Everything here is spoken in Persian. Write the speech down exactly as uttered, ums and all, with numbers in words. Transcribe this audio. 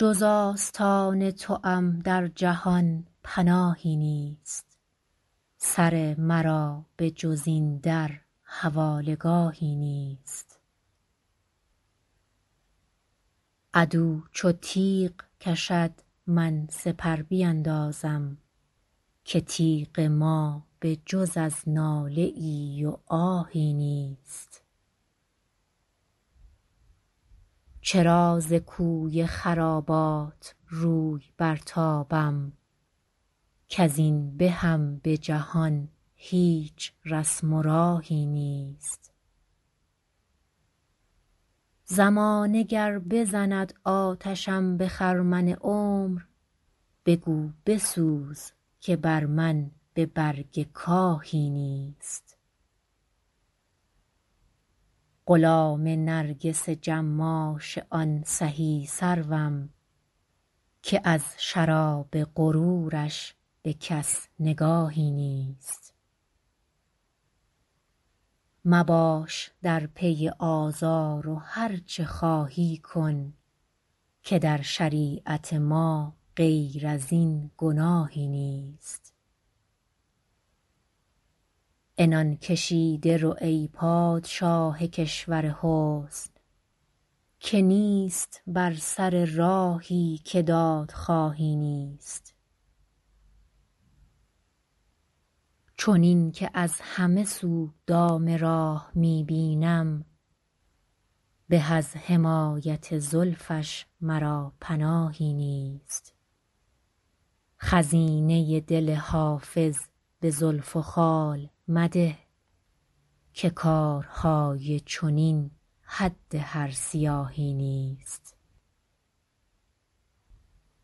جز آستان توام در جهان پناهی نیست، سر مرا به جز این در حواله گاهی نیست. عدو چو تیغ کشد من سپر بیندازم، که تیغ ما به جز از ناله ای و آهی نیست. چرا ز کوی خرابات روی برتابم، کز این بهم به جهان هیچ رسم و راهی نیست. زمانه گر بزند آتشم به خرمن عمر، بگو بسوز که بر من به برگ کاهی نیست. غلام نرگس جماش آن سهی سروم، که از شراب غرورش به کس نگاهی نیست. مباش در پی آزار و هر چه خواهی کن، که در شریعت ما غیر از این گناهی نیست. عنان کشیده رو ای پادشاه کشور حسن، که نیست بر سر راهی که دادخواهی نیست. چنین که از همه سو دام راه می بینم، به از حمایت زلفش مرا پناهی نیست. خزینه دل حافظ به زلف و خال مده، که کارهای چنین حد هر سیاهی نیست.